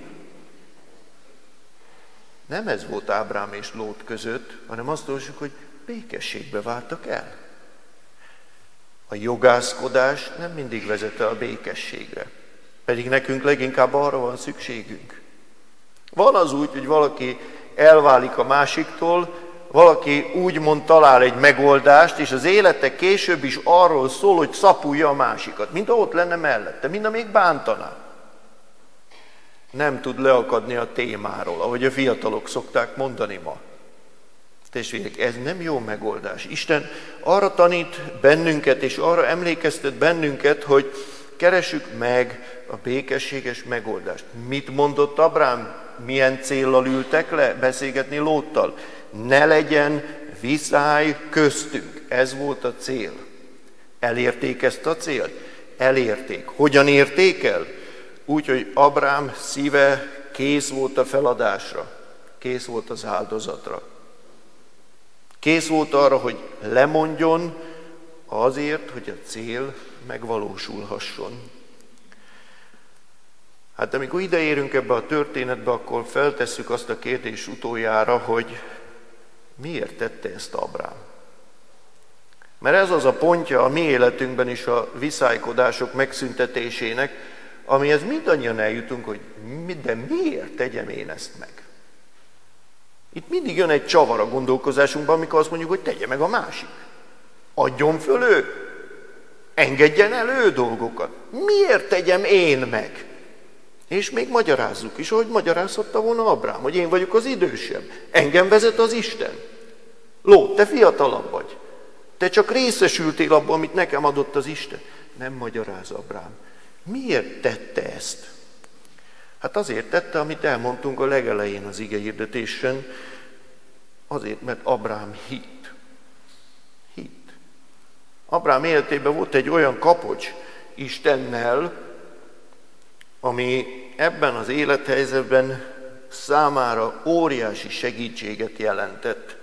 Nem ez volt Ábrám és Lót között, hanem azt olvassuk, hogy békességbe váltak el. A jogászkodás nem mindig vezet el a békességre, pedig nekünk leginkább arra van szükségünk. Van az úgy, hogy valaki elválik a másiktól, valaki úgymond talál egy megoldást, és az élete később is arról szól, hogy szapulja a másikat, mint ott lenne mellette, mint még bántaná. Nem tud leakadni a témáról, ahogy a fiatalok szokták mondani ma. Testvérek, ez nem jó megoldás. Isten arra tanít bennünket, és arra emlékeztet bennünket, hogy keressük meg a békességes megoldást. Mit mondott Abrám? Milyen céllal ültek le beszélgetni Lóttal? Ne legyen viszály köztünk. Ez volt a cél. Elérték ezt a célt? Elérték. Hogyan érték el? Úgy, hogy Abrám szíve kész volt a feladásra. Kész volt az áldozatra. Kész volt arra, hogy lemondjon azért, hogy a cél megvalósulhasson. Hát amikor ideérünk ebbe a történetbe, akkor feltesszük azt a kérdést utoljára, hogy miért tette ezt Abrám? Mert ez az a pontja a mi életünkben is a viszálykodások megszüntetésének, amihez mindannyian eljutunk, hogy de miért tegyem én ezt meg? Itt mindig jön egy csavar a gondolkozásunkban, amikor azt mondjuk, hogy tegye meg a másik. Adjon föl ő. Engedjen el ő dolgokat. Miért tegyem én meg? És még magyarázzuk is, hogy magyarázhatta volna Abrám, hogy én vagyok az idősebb. Engem vezet az Isten. Lót, te fiatalabb vagy. Te csak részesültél abban, amit nekem adott az Isten. Nem magyaráz Abrám. Miért tette ezt? Hát azért tette, amit elmondtunk a legelején az igehirdetésen, azért, mert Abrám hitt. Hitt. Abrám életében volt egy olyan kapocs Istennel, ami ebben az élethelyzetben számára óriási segítséget jelentett.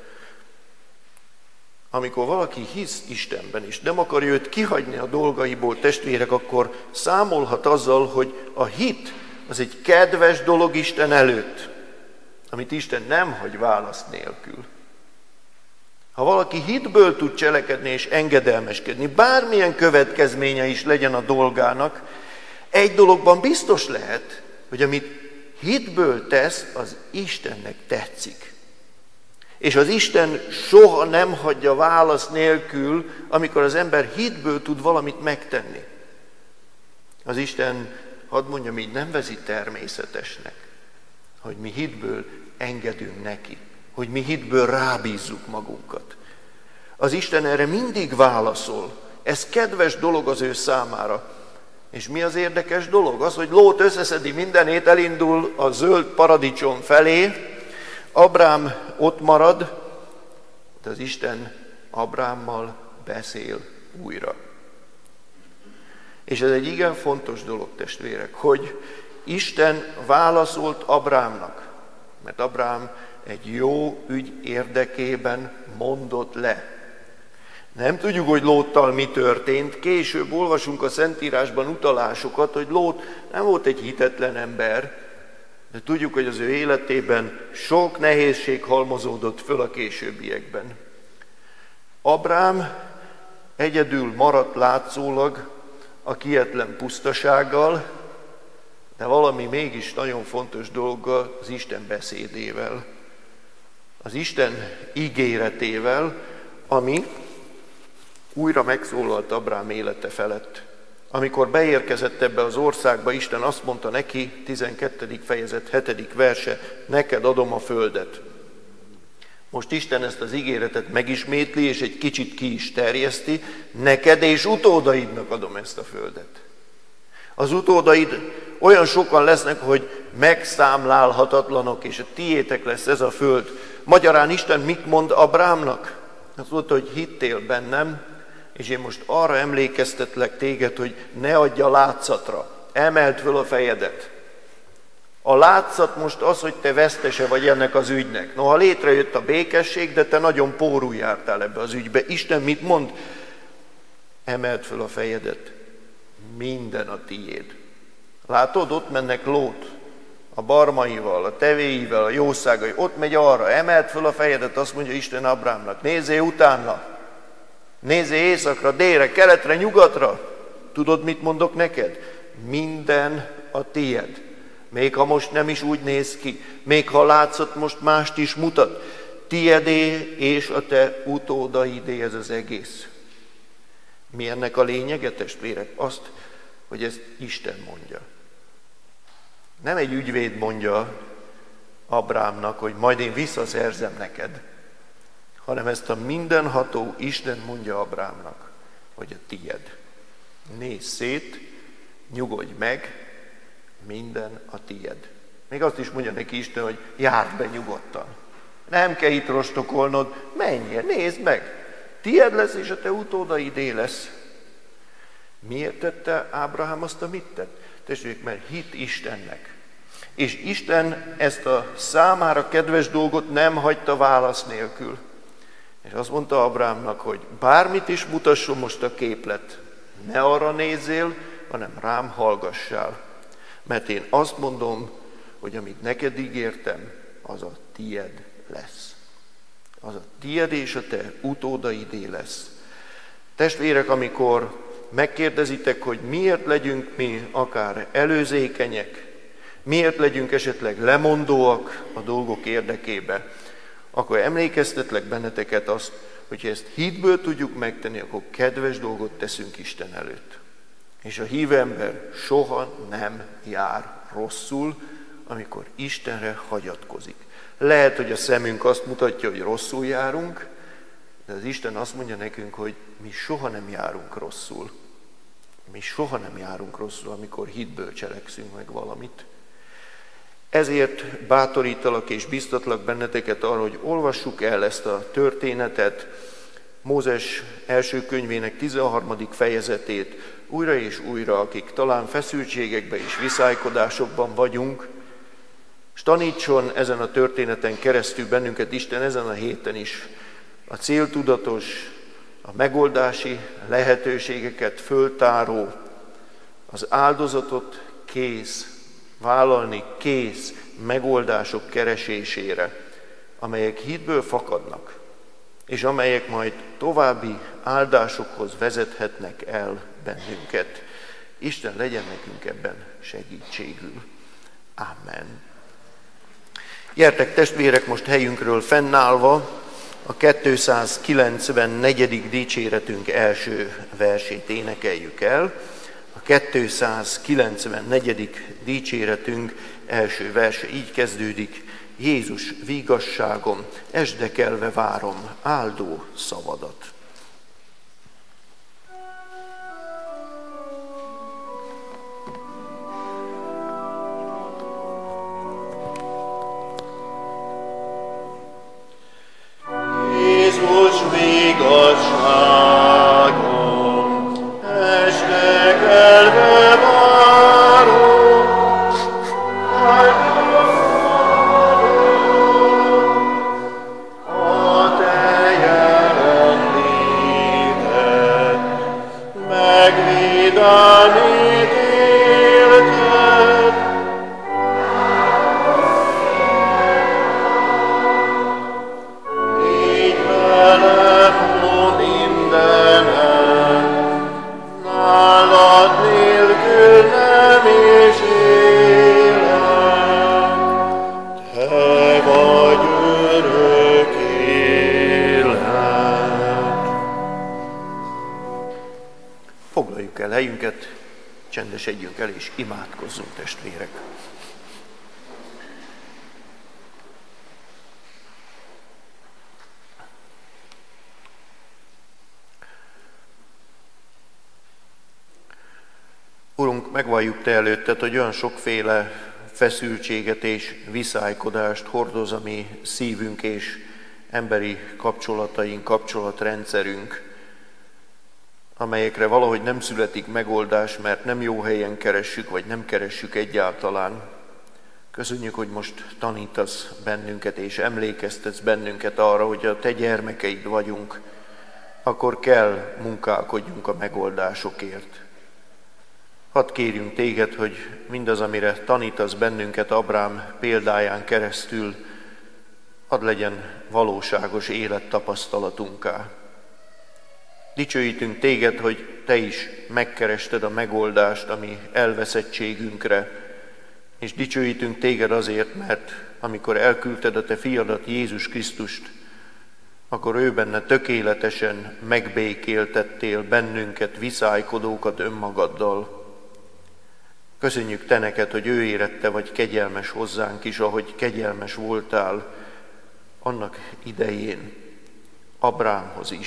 Amikor valaki hisz Istenben, és nem akarja őt kihagyni a dolgaiból, testvérek, akkor számolhat azzal, hogy a hit az egy kedves dolog Isten előtt, amit Isten nem hagy válasz nélkül. Ha valaki hitből tud cselekedni és engedelmeskedni, bármilyen következménye is legyen a dolgának, egy dologban biztos lehet, hogy amit hitből tesz, az Istennek tetszik. És az Isten soha nem hagyja válasz nélkül, amikor az ember hitből tud valamit megtenni. Az Isten, hadd mondjam így, nem veszi természetesnek, hogy mi hitből engedünk neki, hogy mi hitből rábízzuk magunkat. Az Isten erre mindig válaszol. Ez kedves dolog az ő számára. És mi az érdekes dolog? Az, hogy Lót összeszedi mindenét, elindul a zöld paradicsom felé, Abrám ott marad, de az Isten Abrámmal beszél újra. És ez egy igen fontos dolog, testvérek, hogy Isten válaszolt Abrámnak, mert Abrám egy jó ügy érdekében mondott le. Nem tudjuk, hogy Lóttal mi történt, később olvasunk a Szentírásban utalásokat, hogy Lót nem volt egy hitetlen ember, de tudjuk, hogy az ő életében sok nehézség halmozódott föl a későbbiekben. Abrám egyedül maradt látszólag a kietlen pusztasággal, de valami mégis nagyon fontos dolga az Isten beszédével, az Isten ígéretével, ami újra megszólalt Abrám élete felett. Amikor beérkezett ebbe az országba, Isten azt mondta neki, 12. fejezet 7. verse, neked adom a földet. Most Isten ezt az ígéretet megismétli, és egy kicsit ki is terjeszti, neked és utódaidnak adom ezt a földet. Az utódaid olyan sokan lesznek, hogy megszámlálhatatlanok, és a tiétek lesz ez a föld. Magyarán Isten mit mond Ábrámnak? Azt mondta, hogy hittél bennem, és én most arra emlékeztetlek téged, hogy ne adj a látszatra. Emeld föl a fejedet. A látszat most az, hogy te vesztese vagy ennek az ügynek. Noha létrejött a békesség, de te nagyon pórul jártál ebbe az ügybe. Isten mit mond? Emeld föl a fejedet. Minden a tiéd. Látod, ott mennek Lót, a barmaival, a tevéivel, a jószágai. Ott megy arra, emeld föl a fejedet, azt mondja Isten Ábrámnak. Nézzél utána. Nézzél északra, délre, keletre, nyugatra. Tudod, mit mondok neked? Minden a tied. Még ha most nem is úgy néz ki, még ha látszat most mást is mutat, tiedé és a te utódaidé ez az egész. Mi ennek a lényege, testvérek? Azt, hogy ezt Isten mondja. Nem egy ügyvéd mondja Ábrámnak, hogy majd én visszaszerzem neked, hanem ezt a mindenható Isten mondja Ábrámnak, hogy a tied. Nézz szét, nyugodj meg, minden a tied. Még azt is mondja neki Isten, hogy járd be nyugodtan. Nem kell itt rostokolnod, menjél, nézd meg. Tied lesz, és a te utódaidé lesz. Miért tette Ábrahám azt, amit tett? Tessék, mert hit Istennek. És Isten ezt a számára kedves dolgot nem hagyta válasz nélkül. És azt mondta Ábrahámnak, hogy bármit is mutasson most a képlet, ne arra nézzél, hanem rám hallgassál. Mert én azt mondom, hogy amit neked ígértem, az a tied lesz. Az a tied és a te utódaidé lesz. Testvérek, amikor megkérdezitek, hogy miért legyünk mi akár előzékenyek, miért legyünk esetleg lemondóak a dolgok érdekébe, akkor emlékeztetlek benneteket azt, hogyha ezt hitből tudjuk megtenni, akkor kedves dolgot teszünk Isten előtt. És a hívő ember soha nem jár rosszul, amikor Istenre hagyatkozik. Lehet, hogy a szemünk azt mutatja, hogy rosszul járunk, de az Isten azt mondja nekünk, hogy mi soha nem járunk rosszul. Mi soha nem járunk rosszul, amikor hitből cselekszünk meg valamit. Ezért bátorítalak és biztatlak benneteket arra, hogy olvassuk el ezt a történetet, Mózes első könyvének 13. fejezetét újra és újra, akik talán feszültségekben és viszálykodásokban vagyunk, és tanítson ezen a történeten keresztül bennünket Isten ezen a héten is a céltudatos, a megoldási lehetőségeket föltáró, az áldozatot kész, vállalni kész megoldások keresésére, amelyek hitből fakadnak, és amelyek majd további áldásokhoz vezethetnek el bennünket. Isten legyen nekünk ebben segítségül. Amen. Gyertek testvérek, most helyünkről fennállva a 294. dicséretünk első versét énekeljük el. A 294. dicséretünk első verse így kezdődik: Jézus vigasságom, esdekelve várom áldó szavadat. Jézus vigasságom, esdekelve várom, áldó a te jelenléted, megvédelmét élted. Így velem, ó mindenem, nálad nélkül nem is élek. Te vagy örök élet. Foglaljuk el helyünket, csendesedjünk el és imádkozzunk, testvérek. Urunk, megvalljuk Te előtted, hogy olyan sokféle feszültséget és viszálykodást hordoz a mi szívünk és emberi kapcsolataink, kapcsolatrendszerünk, amelyekre valahogy nem születik megoldás, mert nem jó helyen keressük, vagy nem keressük egyáltalán. Köszönjük, hogy most tanítasz bennünket, és emlékeztetsz bennünket arra, hogy a Te gyermekeid vagyunk, akkor kell munkálkodjunk a megoldásokért. Hadd kérjünk Téged, hogy mindaz, amire tanítasz bennünket Abrám példáján keresztül, hadd legyen valóságos élettapasztalatunká. Dicsőítünk Téged, hogy Te is megkerested a megoldást a mi elveszettségünkre, és dicsőítünk Téged azért, mert amikor elküldted a Te fiadat, Jézus Krisztust, akkor ő benne tökéletesen megbékéltettél bennünket, viszálykodókat önmagaddal. Köszönjük Te neked, hogy ő érette vagy kegyelmes hozzánk is, ahogy kegyelmes voltál annak idején Abrámhoz is.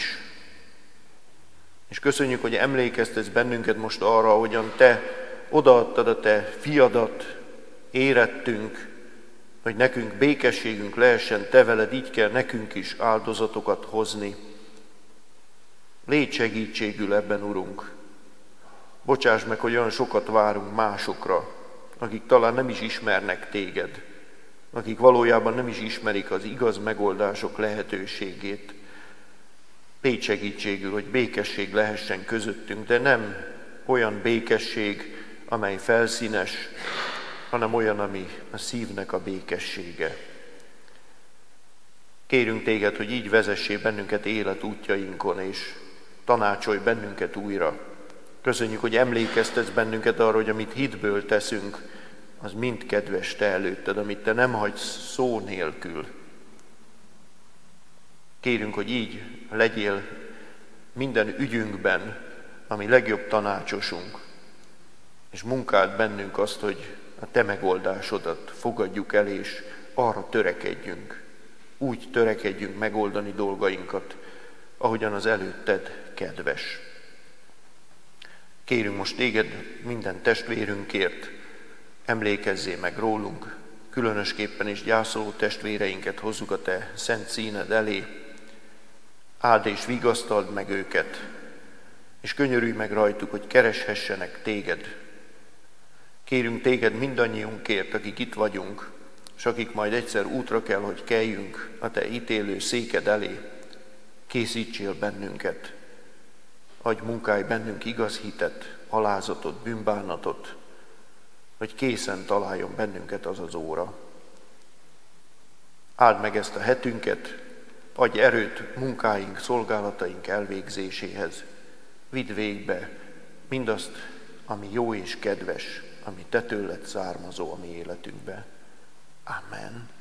És köszönjük, hogy emlékeztetsz bennünket most arra, ahogyan Te odaadtad a Te fiadat érettünk, hogy nekünk békességünk lehessen Te veled, így kell nekünk is áldozatokat hozni. Légy segítségül ebben, Urunk. Bocsáss meg, hogy olyan sokat várunk másokra, akik talán nem is ismernek Téged, akik valójában nem is ismerik az igaz megoldások lehetőségét. Légy segítségül, hogy békesség lehessen közöttünk, de nem olyan békesség, amely felszínes, hanem olyan, ami a szívnek a békessége. Kérünk Téged, hogy így vezessél bennünket életútjainkon, és tanácsolj bennünket újra. Köszönjük, hogy emlékeztetsz bennünket arra, hogy amit hitből teszünk, az mind kedves Te előtted, amit Te nem hagysz szó nélkül. Kérünk, hogy így legyél minden ügyünkben a mi legjobb tanácsosunk, és munkáld bennünk azt, hogy a Te megoldásodat fogadjuk el, és arra törekedjünk. Úgy törekedjünk megoldani dolgainkat, ahogyan az előtted kedves. Kérünk most Téged minden testvérünkért, emlékezzél meg rólunk, különösképpen is gyászoló testvéreinket hozzuk a Te szent színed elé. Áld és vigasztald meg őket, és könyörülj meg rajtuk, hogy kereshessenek Téged. Kérünk Téged mindannyiunkért, akik itt vagyunk, és akik majd egyszer útra kell, hogy kelljünk a Te ítélő széked elé. Készítsél bennünket, adj munkálj bennünk igaz hitet, alázatot, bűnbánatot, hogy készen találjon bennünket az az óra. Áld meg ezt a hetünket, adj erőt munkáink, szolgálataink elvégzéséhez. Vidd végbe mindazt, ami jó és kedves, ami Te tőled származó a mi életünkbe. Amen.